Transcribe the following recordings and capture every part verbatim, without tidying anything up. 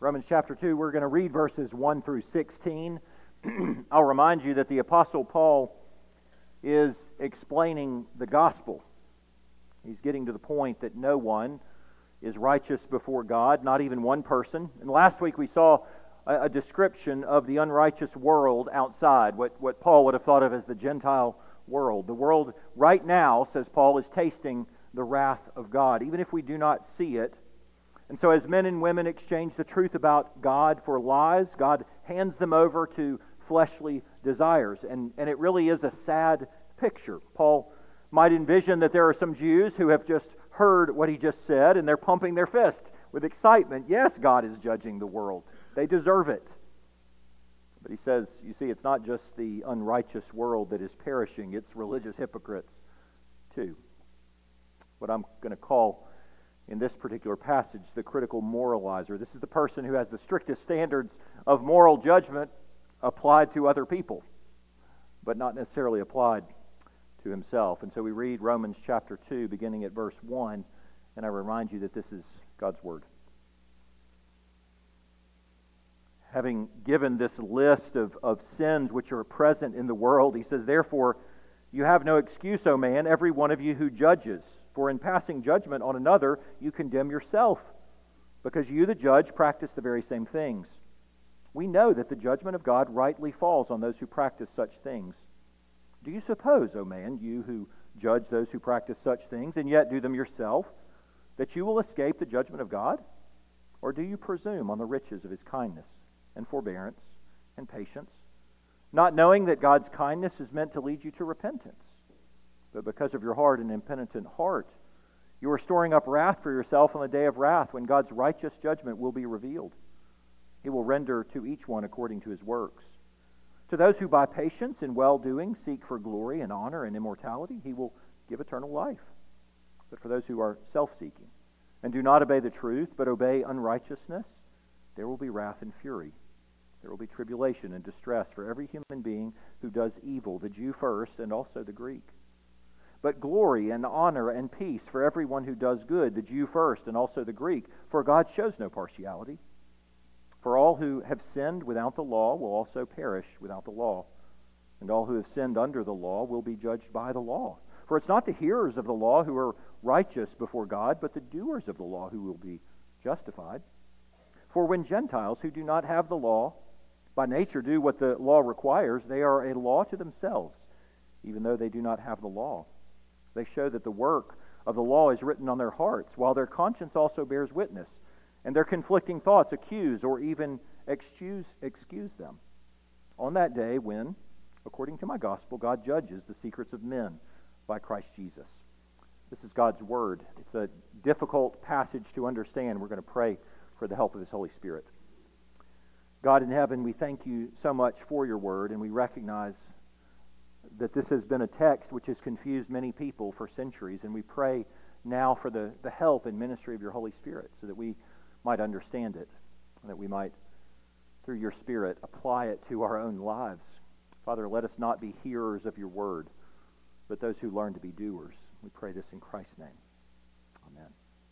Romans chapter two, we're going to read verses one through sixteen. I'll remind you that the Apostle Paul is explaining the gospel. He's getting to the point that no one is righteous before God, not even one person. And last week we saw a, a description of the unrighteous world outside, what, what Paul would have thought of as the Gentile world. The world right now, says Paul, is tasting the wrath of God, even if we do not see it. And so as men and women exchange the truth about God for lies, God hands them over to fleshly desires. And, and it really is a sad picture. Paul might envision that there are some Jews who have just heard what he just said, and they're pumping their fist with excitement. Yes, God is judging the world. They deserve it. But he says, you see, it's not just the unrighteous world that is perishing, it's religious hypocrites too. What I'm going to call in this particular passage the critical moralizer. This is the person who has the strictest standards of moral judgment applied to other people, but not necessarily applied to himself. And so we read Romans chapter two, beginning at verse one, and I remind you that this is God's Word. Having given this list of, of sins which are present in the world, he says, therefore, you have no excuse, O man, every one of you who judges. For in passing judgment on another, you condemn yourself, because you, the judge, practice the very same things. We know that the judgment of God rightly falls on those who practice such things. Do you suppose, O man, you who judge those who practice such things, and yet do them yourself, that you will escape the judgment of God? Or do you presume on the riches of His kindness and forbearance and patience, not knowing that God's kindness is meant to lead you to repentance? But because of your hard and impenitent heart, you are storing up wrath for yourself on the day of wrath, when God's righteous judgment will be revealed. He will render to each one according to his works. To those who by patience and well-doing seek for glory and honor and immortality, He will give eternal life. But for those who are self-seeking and do not obey the truth, but obey unrighteousness, there will be wrath and fury. There will be tribulation and distress for every human being who does evil, the Jew first and also the Greek. But glory and honor and peace for everyone who does good, the Jew first and also the Greek, for God shows no partiality. For all who have sinned without the law will also perish without the law, and all who have sinned under the law will be judged by the law. For it's not the hearers of the law who are righteous before God, but the doers of the law who will be justified. For when Gentiles who do not have the law by nature do what the law requires, they are a law to themselves, even though they do not have the law. They show that the work of the law is written on their hearts, while their conscience also bears witness, and their conflicting thoughts accuse or even excuse, excuse them. On that day when, according to my gospel, God judges the secrets of men by Christ Jesus. This is God's Word. It's a difficult passage to understand. We're going to pray for the help of His Holy Spirit. God in heaven, we thank You so much for Your Word, and we recognize that this has been a text which has confused many people for centuries, and we pray now for the, the help and ministry of Your Holy Spirit so that we might understand it, and that we might, through Your Spirit, apply it to our own lives. Father, let us not be hearers of Your Word, but those who learn to be doers. We pray this in Christ's name. Amen.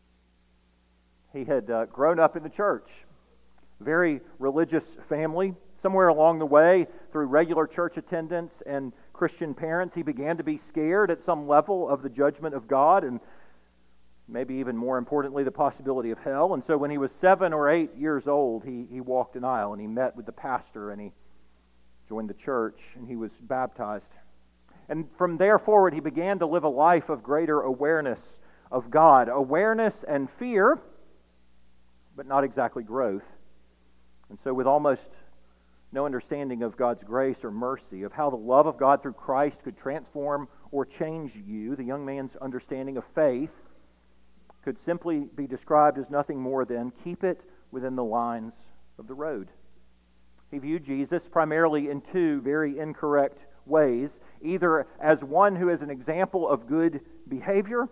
He had uh, grown up in the church, very religious family. Somewhere along the way, through regular church attendance and Christian parents, he began to be scared at some level of the judgment of God, and maybe even more importantly, the possibility of hell. And so when he was seven or eight years old, he, he walked an aisle and he met with the pastor and he joined the church and he was baptized. And from there forward, he began to live a life of greater awareness of God. Awareness and fear, but not exactly growth. And so with almost no understanding of God's grace or mercy, of how the love of God through Christ could transform or change you, the young man's understanding of faith could simply be described as nothing more than keep it within the lines of the road. He viewed Jesus primarily in two very incorrect ways, either as one who is an example of good behavior,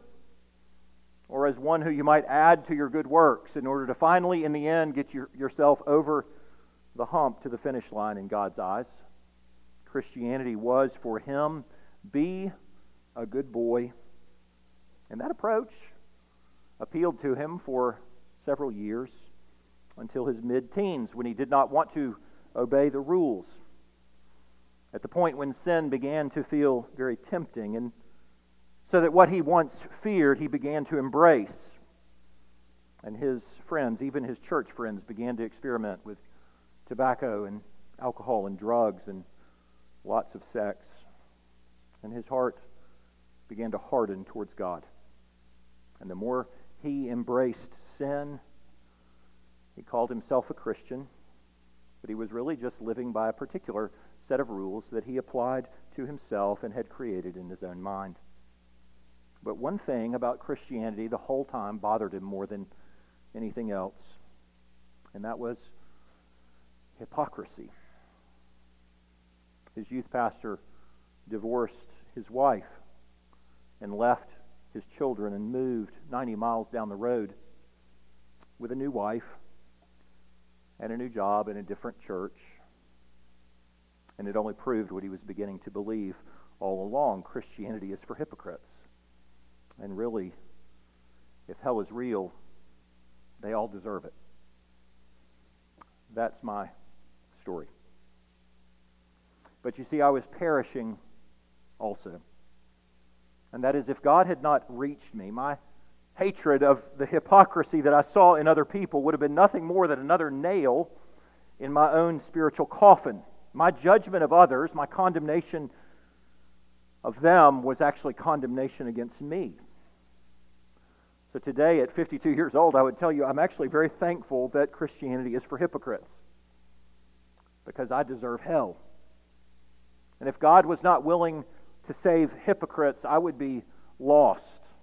or as one who you might add to your good works in order to finally, in the end, get your, yourself over the hump to the finish line in God's eyes. Christianity was for him, be a good boy. And that approach appealed to him for several years until his mid-teens, when he did not want to obey the rules. At the point when sin began to feel very tempting, and so that what he once feared, he began to embrace. And his friends, even his church friends, began to experiment with tobacco and alcohol and drugs and lots of sex. And his heart began to harden towards God. And the more he embraced sin, he called himself a Christian, but he was really just living by a particular set of rules that he applied to himself and had created in his own mind. But one thing about Christianity the whole time bothered him more than anything else, and that was hypocrisy. His youth pastor divorced his wife and left his children and moved ninety miles down the road with a new wife and a new job in a different church. And it only proved what he was beginning to believe all along. Christianity is for hypocrites. And really, if hell is real, they all deserve it. That's my story. But you see, I was perishing also. And that is, if God had not reached me, my hatred of the hypocrisy that I saw in other people would have been nothing more than another nail in my own spiritual coffin. My judgment of others, my condemnation of them, was actually condemnation against me. So today, at fifty-two years old, I would tell you I'm actually very thankful that Christianity is for hypocrites, because I deserve hell. And if God was not willing to save hypocrites, I would be lost.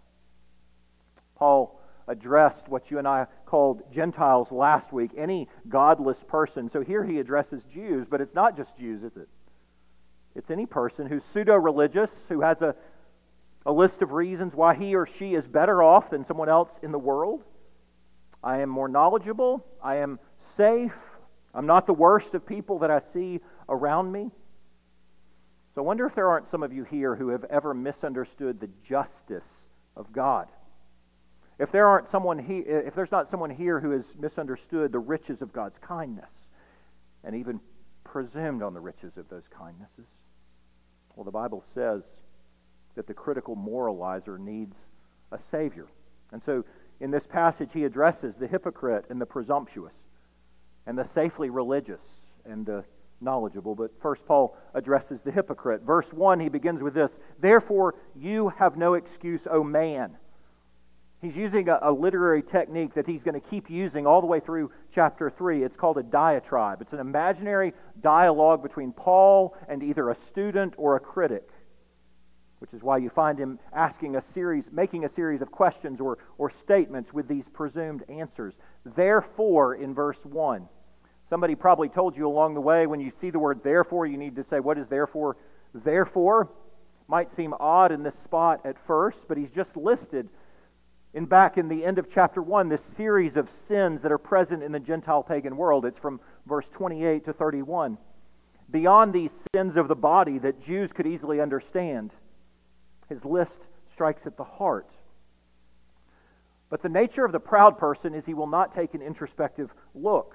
Paul addressed what you and I called Gentiles last week, any godless person. So here he addresses Jews, but it's not just Jews, is it? It's any person who's pseudo-religious, who has a, a list of reasons why he or she is better off than someone else in the world. I am more knowledgeable. I am safe. I'm not the worst of people that I see around me. So I wonder if there aren't some of you here who have ever misunderstood the justice of God. If there aren't someone he, if there's not someone here who has misunderstood the riches of God's kindness and even presumed on the riches of those kindnesses. Well, the Bible says that the critical moralizer needs a Savior. And so in this passage he addresses the hypocrite and the presumptuous and the safely religious and the knowledgeable. But first Paul addresses the hypocrite. Verse one, he begins with this: "Therefore you have no excuse, O man." He's using a, a literary technique that he's going to keep using all the way through chapter three. It's called a diatribe. It's an imaginary dialogue between Paul and either a student or a critic, which is why you find him asking a series, making a series of questions or, or statements with these presumed answers. Therefore, in verse one, somebody probably told you along the way, when you see the word therefore, you need to say, what is therefore? Therefore might seem odd in this spot at first, but he's just listed in back in the end of chapter one, this series of sins that are present in the Gentile pagan world. It's from verse twenty-eight to thirty-one. Beyond these sins of the body that Jews could easily understand, his list strikes at the heart. But the nature of the proud person is he will not take an introspective look.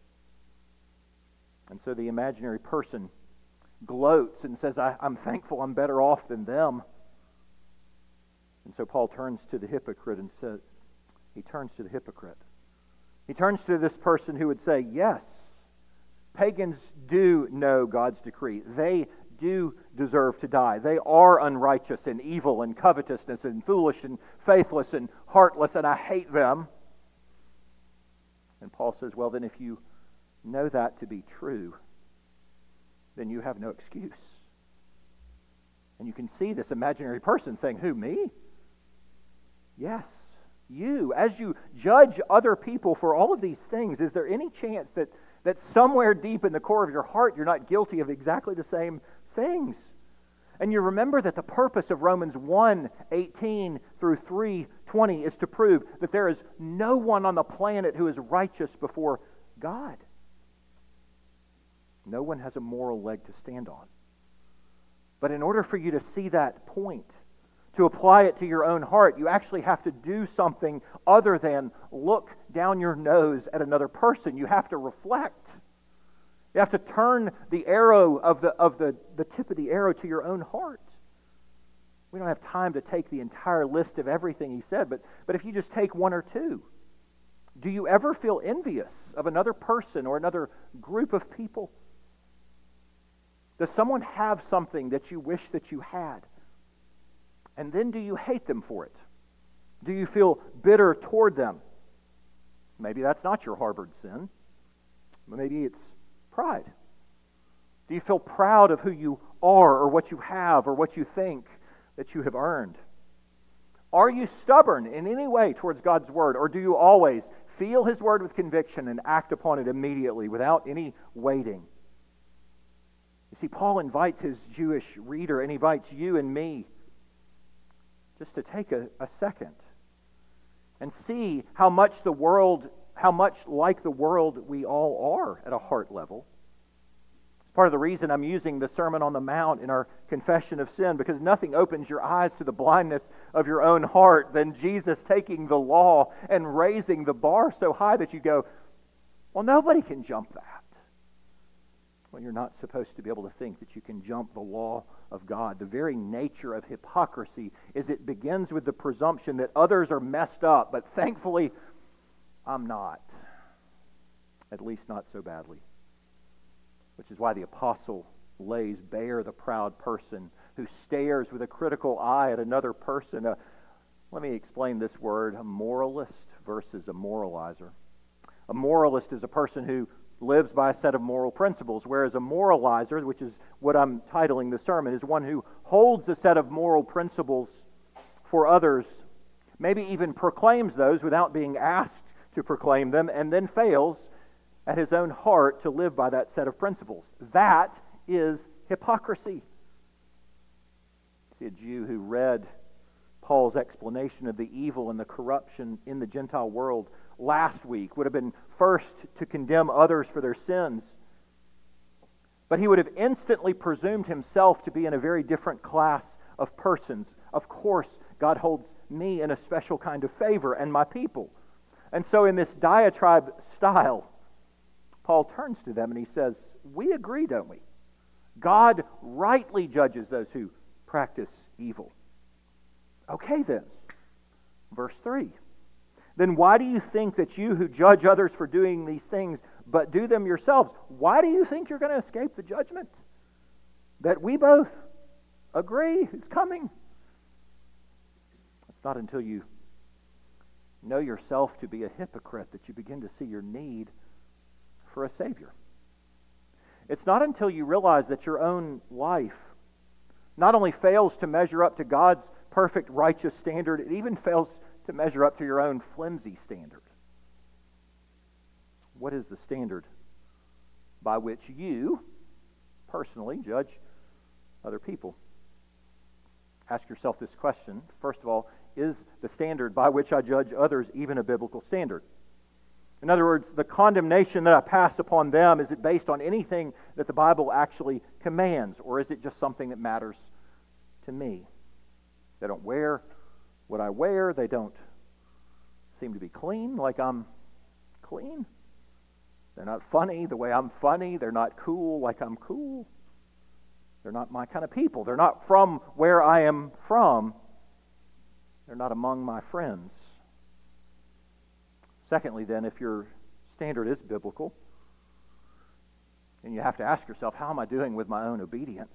And so the imaginary person gloats and says, I, I'm thankful I'm better off than them. And so Paul turns to the hypocrite and says, he turns to the hypocrite. He turns to this person who would say, yes, pagans do know God's decree. They do deserve to die. They are unrighteous and evil and covetousness and foolish and faithless and heartless, and I hate them. And Paul says, well, then if you know that to be true, then you have no excuse. And you can see this imaginary person saying, who, me? Yes, you. As you judge other people for all of these things, is there any chance that, that somewhere deep in the core of your heart you're not guilty of exactly the same things? And you remember that the purpose of Romans one eighteen through three twenty is to prove that there is no one on the planet who is righteous before God. No one has a moral leg to stand on. But in order for you to see that point, To apply it to your own heart, you actually have to do something other than look down your nose at another person. You have to reflect. You have to turn the arrow of the of the, the tip of the arrow to your own heart. We don't have time to take the entire list of everything he said, but, but if you just take one or two, do you ever feel envious of another person or another group of people? Does someone have something that you wish that you had? And then do you hate them for it? Do you feel bitter toward them? Maybe that's not your harbored sin. Maybe it's pride. Do you feel proud of who you are or what you have or what you think that you have earned? Are you stubborn in any way towards God's Word, or do you always feel His Word with conviction and act upon it immediately without any waiting? You see, Paul invites his Jewish reader, and he invites you and me just to take a, a second and see how much the world, how much like the world we all are at a heart level. It's part of the reason I'm using the Sermon on the Mount in our confession of sin, because nothing opens your eyes to the blindness of your own heart than Jesus taking the law and raising the bar so high that you go, well, nobody can jump that. Well, you're not supposed to be able to think that you can jump the law of God. The very nature of hypocrisy is it begins with the presumption that others are messed up, but thankfully, I'm not. At least not so badly. Which is why the apostle lays bare the proud person who stares with a critical eye at another person. Uh, let me explain this word, a moralist versus a moralizer. A moralist is a person who lives by a set of moral principles, whereas a moralizer, which is what I'm titling the sermon, is one who holds a set of moral principles for others, maybe even proclaims those without being asked to proclaim them, and then fails at his own heart to live by that set of principles. That is hypocrisy. See, a Jew who read Paul's explanation of the evil and the corruption in the Gentile world last week would have been first to condemn others for their sins, but he would have instantly presumed himself to be in a very different class of persons. Of course, God holds me in a special kind of favor and my people. And so in this diatribe style, Paul turns to them and he says, we agree, don't we? God rightly judges those who practice evil. Okay then, verse three. Then why do you think that you who judge others for doing these things, but do them yourselves, why do you think you're going to escape the judgment? That we both agree is coming. It's not until you know yourself to be a hypocrite that you begin to see your need for a Savior. It's not until you realize that your own life not only fails to measure up to God's perfect righteous standard, it even fails to measure up to your own flimsy standard. What is the standard by which you personally judge other people? Ask yourself this question. First of all, is the standard by which I judge others even a biblical standard? In other words, the condemnation that I pass upon them, is it based on anything that the Bible actually commands, or is it just something that matters to me? They don't wear what I wear. They don't seem to be clean like I'm clean. They're not funny the way I'm funny. They're not cool like I'm cool. They're not my kind of people. They're not from where I am from. They're not among my friends. Secondly, then, if your standard is biblical, then you have to ask yourself, how am I doing with my own obedience?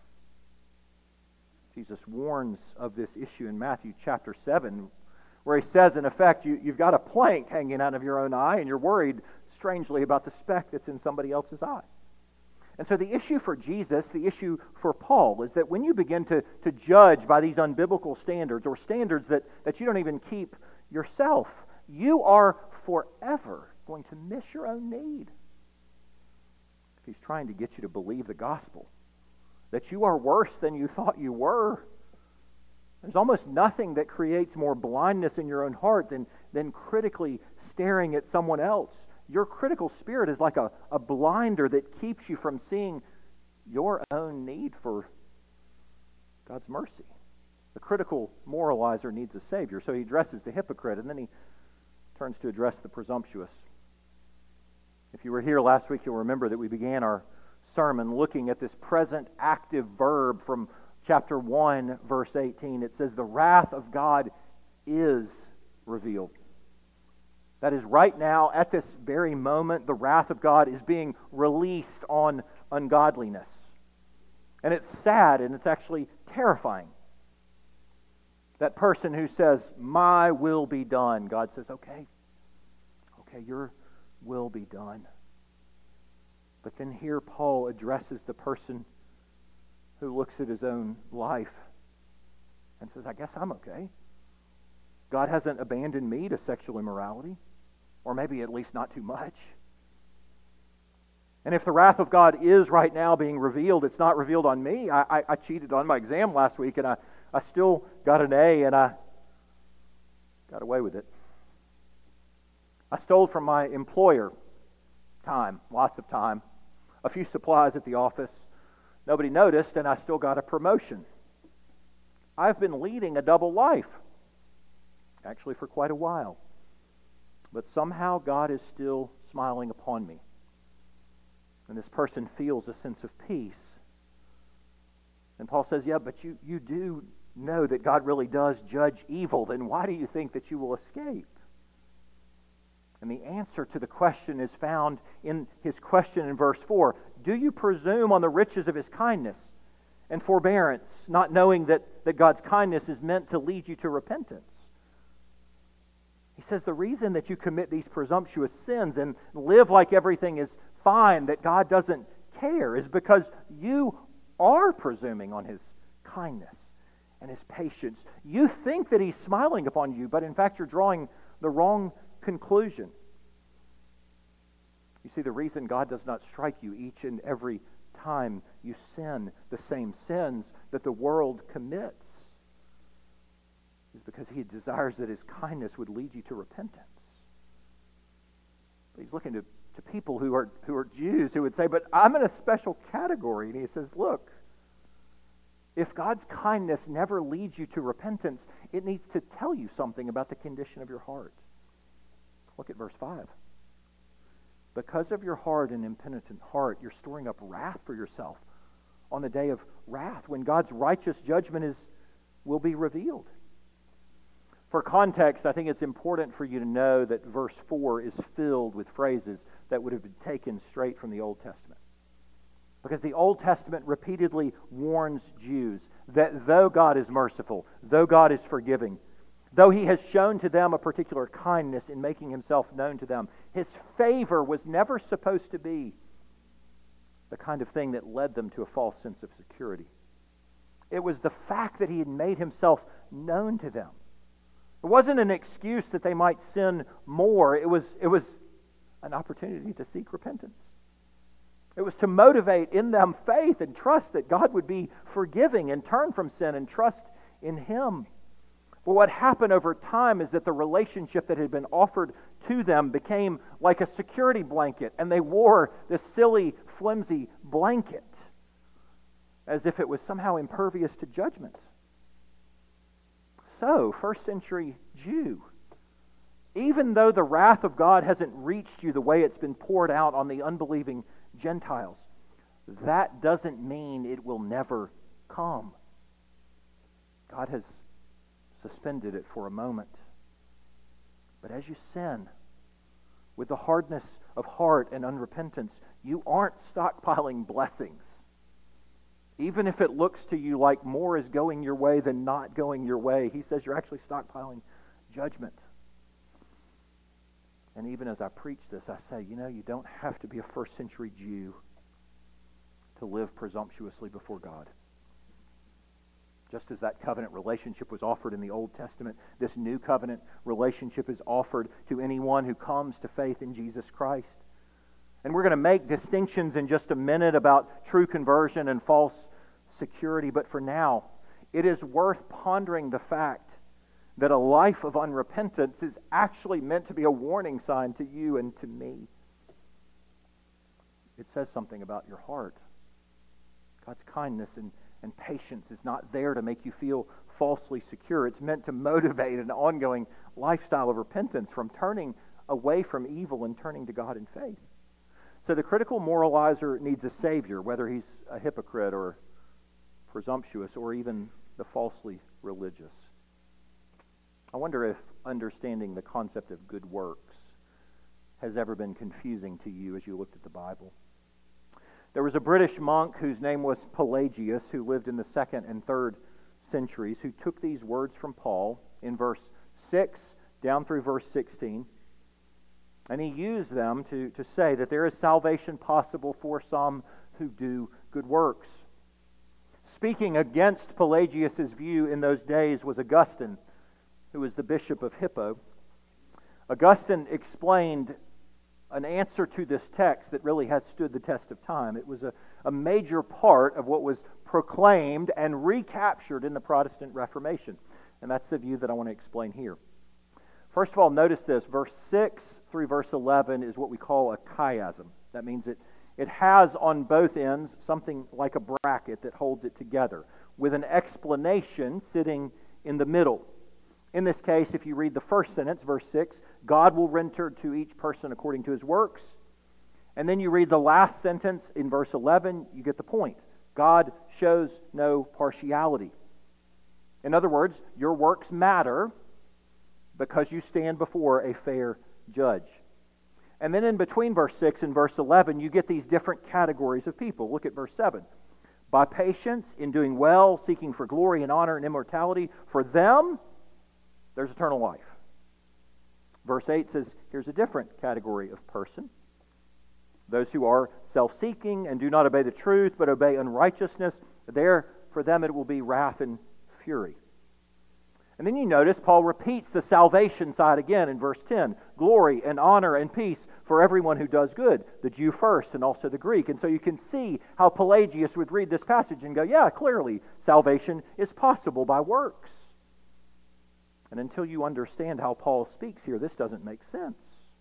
Jesus warns of this issue in Matthew chapter seven, where he says, in effect, you, you've got a plank hanging out of your own eye, and you're worried, strangely, about the speck that's in somebody else's eye. And so the issue for Jesus, the issue for Paul, is that when you begin to, to judge by these unbiblical standards, or standards that, that you don't even keep yourself, you are forever going to miss your own need. If he's trying to get you to believe the gospel, that you are worse than you thought you were, there's almost nothing that creates more blindness in your own heart than, than critically staring at someone else. Your critical spirit is like a, a blinder that keeps you from seeing your own need for God's mercy. The critical moralizer needs a Savior, so he addresses the hypocrite, and then he turns to address the presumptuous. If you were here last week, you'll remember that we began our sermon looking at this present active verb from chapter one, verse eighteen. It says, the wrath of God is revealed. That is, right now, at this very moment, the wrath of God is being released on ungodliness. And it's sad, and it's actually terrifying. That person who says, my will be done, God says, okay, okay, your will be done. But then here Paul addresses the person who looks at his own life and says, I guess I'm okay. God hasn't abandoned me to sexual immorality, or maybe at least not too much. And if the wrath of God is right now being revealed, it's not revealed on me. I, I, I cheated on my exam last week, and I, I still got an A, and I got away with it. I stole from my employer time, lots of time, a few supplies at the office. Nobody noticed, and I still got a promotion. I've been leading a double life, actually for quite a while. But somehow God is still smiling upon me. And this person feels a sense of peace. And Paul says, yeah, but you, you do know that God really does judge evil. Then why do you think that you will escape? And the answer to the question is found in his question in verse four. Do you presume on the riches of his kindness and forbearance, not knowing that, that God's kindness is meant to lead you to repentance? He says the reason that you commit these presumptuous sins and live like everything is fine, that God doesn't care, is because you are presuming on his kindness and his patience. You think that he's smiling upon you, but in fact you're drawing the wrong conclusion. You see, the reason God does not strike you each and every time you sin the same sins that the world commits is because he desires that his kindness would lead you to repentance. But he's looking to, to people who are who are Jews who would say, but I'm in a special category. And he says, look, if God's kindness never leads you to repentance, it needs to tell you something about the condition of your heart. Look at verse five. Because of your hard and impenitent heart, you're storing up wrath for yourself on the day of wrath, when God's righteous judgment is will be revealed. For context, I think it's important for you to know that verse four is filled with phrases that would have been taken straight from the Old Testament. Because the Old Testament repeatedly warns Jews that though God is merciful, though God is forgiving, though he has shown to them a particular kindness in making himself known to them, his favor was never supposed to be the kind of thing that led them to a false sense of security. It was the fact that he had made himself known to them. It wasn't an excuse that they might sin more. It was, it was an opportunity to seek repentance. It was to motivate in them faith and trust that God would be forgiving and turn from sin and trust in him. But what happened over time is that the relationship that had been offered to them became like a security blanket, and they wore this silly, flimsy blanket as if it was somehow impervious to judgment. So, first century Jew, even though the wrath of God hasn't reached you the way it's been poured out on the unbelieving Gentiles, that doesn't mean it will never come. God has suspended it for a moment. But as you sin, with the hardness of heart and unrepentance, you aren't stockpiling blessings. Even if it looks to you like more is going your way than not going your way, he says you're actually stockpiling judgment. And even as I preach this, I say, you know, you don't have to be a first century Jew to live presumptuously before God. Just as that covenant relationship was offered in the Old Testament, this new covenant relationship is offered to anyone who comes to faith in Jesus Christ. And we're going to make distinctions in just a minute about true conversion and false security. But for now, it is worth pondering the fact that a life of unrepentance is actually meant to be a warning sign to you and to me. It says something about your heart. God's kindness and And patience is not there to make you feel falsely secure. It's meant to motivate an ongoing lifestyle of repentance from turning away from evil and turning to God in faith. So the critical moralizer needs a savior, whether he's a hypocrite or presumptuous or even the falsely religious. I wonder if understanding the concept of good works has ever been confusing to you as you looked at the Bible. There was a British monk whose name was Pelagius, who lived in the second and third centuries, who took these words from Paul in verse six down through verse sixteen, and he used them to, to say that there is salvation possible for some who do good works. Speaking against Pelagius' view in those days was Augustine, who was the bishop of Hippo. Augustine explained an answer to this text that really has stood the test of time. It was a, a major part of what was proclaimed and recaptured in the Protestant Reformation. And that's the view that I want to explain here. First of all, notice this. Verse six through verse eleven is what we call a chiasm. That means it, it has on both ends something like a bracket that holds it together, with an explanation sitting in the middle. In this case, if you read the first sentence, verse six, God will render to each person according to his works. And then you read the last sentence in verse eleven, you get the point. God shows no partiality. In other words, your works matter because you stand before a fair judge. And then in between verse six and verse eleven, you get these different categories of people. Look at verse seven. By patience, in doing well, seeking for glory and honor and immortality, for them, there's eternal life. Verse eight says, here's a different category of person. Those who are self-seeking and do not obey the truth, but obey unrighteousness, there, for them it will be wrath and fury. And then you notice Paul repeats the salvation side again in verse ten. Glory and honor and peace for everyone who does good, the Jew first and also the Greek. And so you can see how Pelagius would read this passage and go, yeah, clearly salvation is possible by works. And until you understand how Paul speaks here, this doesn't make sense.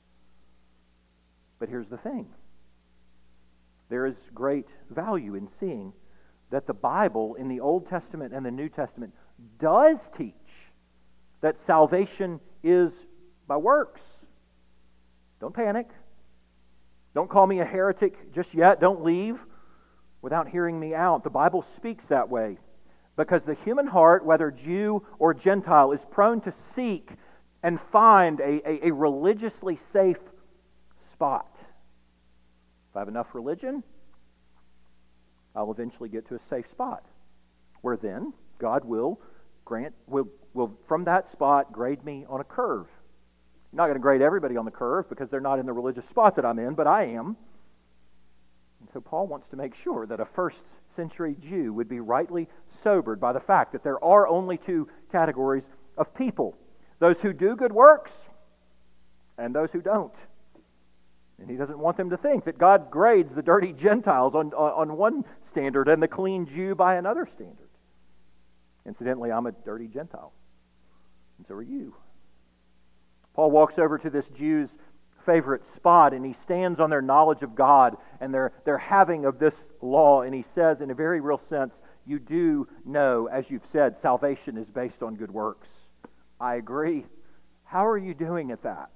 But here's the thing. There is great value in seeing that the Bible in the Old Testament and the New Testament does teach that salvation is by works. Don't panic. Don't call me a heretic just yet. Don't leave without hearing me out. The Bible speaks that way. Because the human heart, whether Jew or Gentile, is prone to seek and find a, a, a religiously safe spot. If I have enough religion, I'll eventually get to a safe spot, where then God will grant, will, will from that spot grade me on a curve. You're not going to grade everybody on the curve because they're not in the religious spot that I'm in, but I am. And so Paul wants to make sure that a first century Jew would be rightly sobered by the fact that there are only two categories of people. Those who do good works and those who don't. And he doesn't want them to think that God grades the dirty Gentiles on, on one standard and the clean Jew by another standard. Incidentally, I'm a dirty Gentile. And so are you. Paul walks over to this Jew's favorite spot and he stands on their knowledge of God and their, their having of this law, and he says in a very real sense, you do know, as you've said, salvation is based on good works. I agree. How are you doing at that?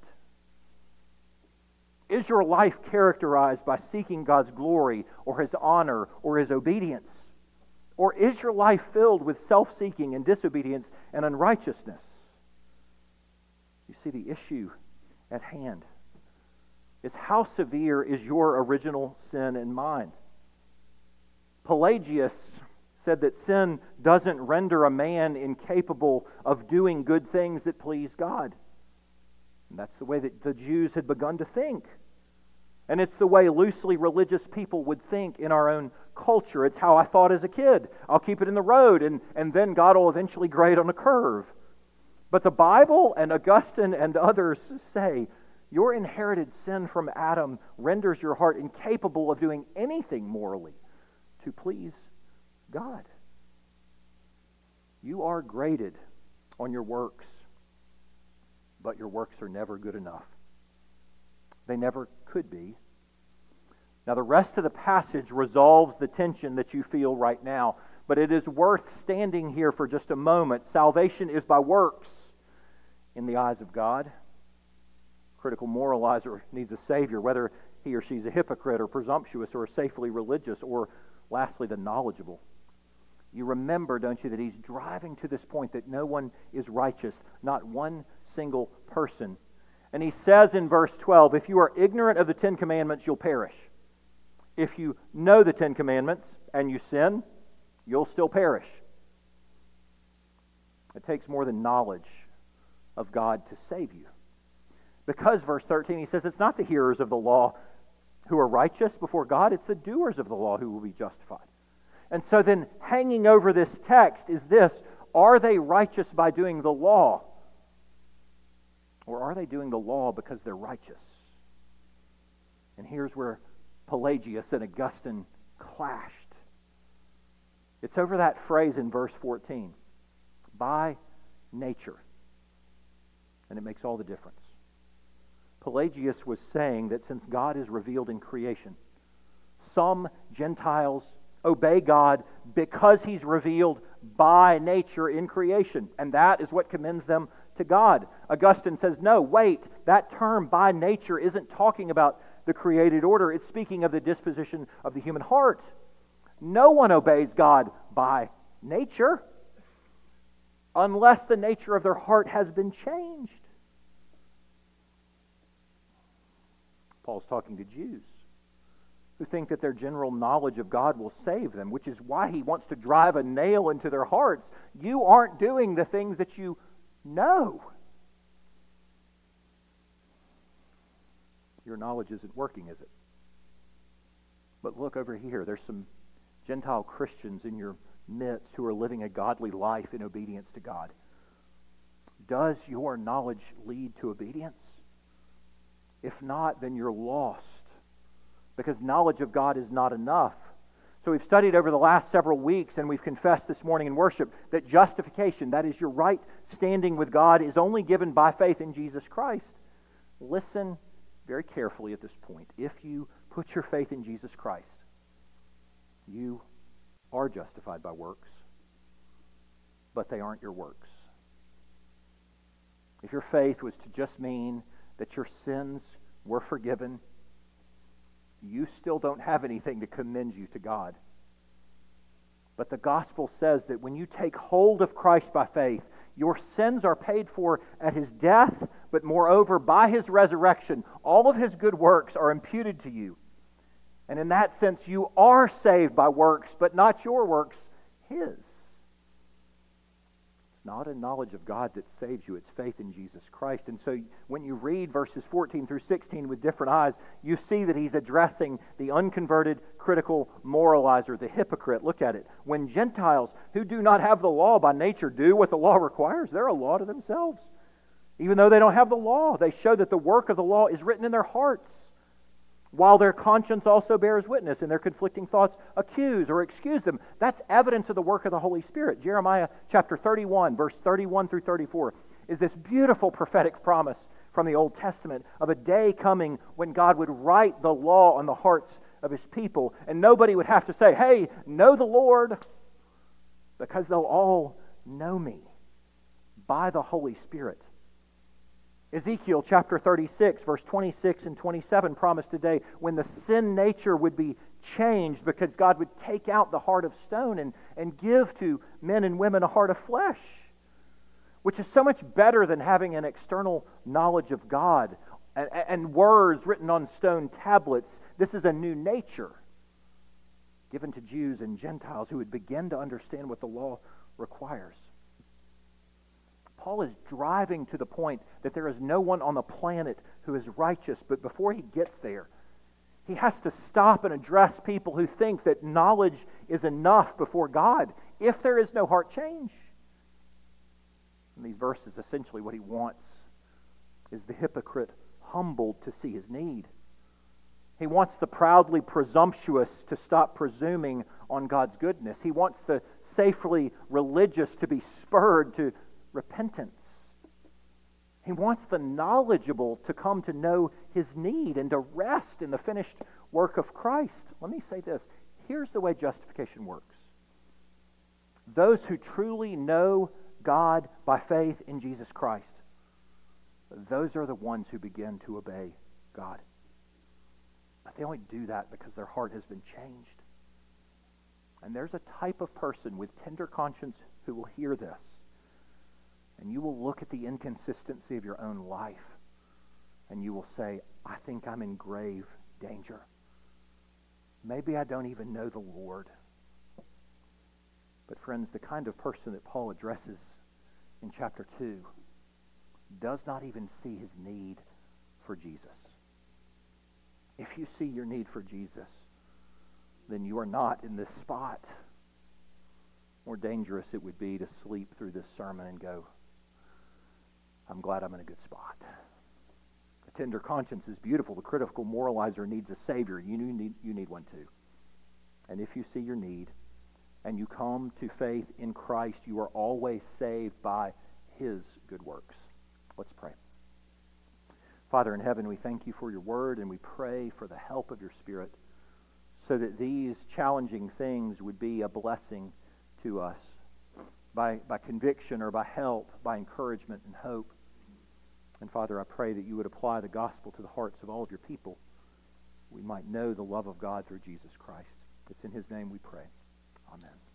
Is your life characterized by seeking God's glory or His honor or His obedience? Or is your life filled with self-seeking and disobedience and unrighteousness? You see, the issue at hand is how severe is your original sin in mind? Pelagius said that sin doesn't render a man incapable of doing good things that please God. And that's the way that the Jews had begun to think. And it's the way loosely religious people would think in our own culture. It's how I thought as a kid. I'll keep it in the road, and, and then God will eventually grade on a curve. But the Bible and Augustine and others say, your inherited sin from Adam renders your heart incapable of doing anything morally to please God. You are graded on your works, but your works are never good enough. They never could be. Now, the rest of the passage resolves the tension that you feel right now. but it is worth standing here for just a moment. Salvation is by works in the eyes of God. Critical moralizer needs a Savior, whether he or she's a hypocrite or presumptuous or safely religious or, lastly, the knowledgeable. You remember, don't you, that he's driving to this point that no one is righteous, not one single person. And he says in verse twelve, if you are ignorant of the Ten Commandments, you'll perish. If you know the Ten Commandments and you sin, you'll still perish. It takes more than knowledge of God to save you. Because, verse thirteen, he says it's not the hearers of the law who are righteous before God, it's the doers of the law who will be justified. And so then, hanging over this text is this: are they righteous by doing the law? Or are they doing the law because they're righteous? And here's where Pelagius and Augustine clashed. It's over that phrase in verse fourteen, by nature. And it makes all the difference. Pelagius was saying that since God is revealed in creation, some Gentiles obey God because He's revealed by nature in creation. And that is what commends them to God. Augustine says, no, wait, that term by nature isn't talking about the created order. It's speaking of the disposition of the human heart. No one obeys God by nature unless the nature of their heart has been changed. Paul's talking to Jews who think that their general knowledge of God will save them, which is why he wants to drive a nail into their hearts. You aren't doing the things that you know. Your knowledge isn't working, is it? But look over here. There's some Gentile Christians in your midst who are living a godly life in obedience to God. Does your knowledge lead to obedience? If not, then you're lost, because knowledge of God is not enough. So we've studied over the last several weeks, and we've confessed this morning in worship that justification, that is your right standing with God, is only given by faith in Jesus Christ. Listen very carefully at this point. If you put your faith in Jesus Christ, you are justified by works, but they aren't your works. If your faith was to just mean that your sins were forgiven, you still don't have anything to commend you to God. But the gospel says that when you take hold of Christ by faith, your sins are paid for at His death, but moreover, by His resurrection, all of His good works are imputed to you. And in that sense, you are saved by works, but not your works, His. It's not a knowledge of God that saves you, it's faith in Jesus Christ. And so when you read verses fourteen through sixteen with different eyes, you see that he's addressing the unconverted, critical moralizer, the hypocrite. Look at it. When Gentiles who do not have the law by nature do what the law requires, they're a law to themselves. Even though they don't have the law, they show that the work of the law is written in their hearts, while their conscience also bears witness, and their conflicting thoughts accuse or excuse them. That's evidence of the work of the Holy Spirit. Jeremiah chapter thirty-one, verse thirty-one through thirty-four, is this beautiful prophetic promise from the Old Testament of a day coming when God would write the law on the hearts of His people, and nobody would have to say, hey, know the Lord, because they'll all know me by the Holy Spirit. Ezekiel chapter thirty-six, verse twenty-six and twenty-seven promised today when the sin nature would be changed because God would take out the heart of stone and, and give to men and women a heart of flesh, which is so much better than having an external knowledge of God and, and words written on stone tablets. This is a new nature given to Jews and Gentiles who would begin to understand what the law requires. Paul is driving to the point that there is no one on the planet who is righteous, but before he gets there, he has to stop and address people who think that knowledge is enough before God if there is no heart change. In these verses, essentially what he wants is the hypocrite humbled to see his need. He wants the proudly presumptuous to stop presuming on God's goodness. He wants the safely religious to be spurred to repentance. He wants the knowledgeable to come to know his need and to rest in the finished work of Christ. Let me say this. Here's the way justification works. Those who truly know God by faith in Jesus Christ, those are the ones who begin to obey God. But they only do that because their heart has been changed. And there's a type of person with tender conscience who will hear this. And you will look at the inconsistency of your own life. And you will say, I think I'm in grave danger. Maybe I don't even know the Lord. But friends, the kind of person that Paul addresses in chapter two does not even see his need for Jesus. If you see your need for Jesus, then you are not in this spot. More dangerous it would be to sleep through this sermon and go, I'm glad I'm in a good spot. A tender conscience is beautiful. The critical moralizer needs a Savior. You need, you need one too. And if you see your need and you come to faith in Christ, you are always saved by His good works. Let's pray. Father in heaven, we thank you for your word, and we pray for the help of your Spirit so that these challenging things would be a blessing to us by, by conviction or by help, by encouragement and hope. And Father, I pray that you would apply the gospel to the hearts of all of your people. We might know the love of God through Jesus Christ. It's in His name we pray. Amen.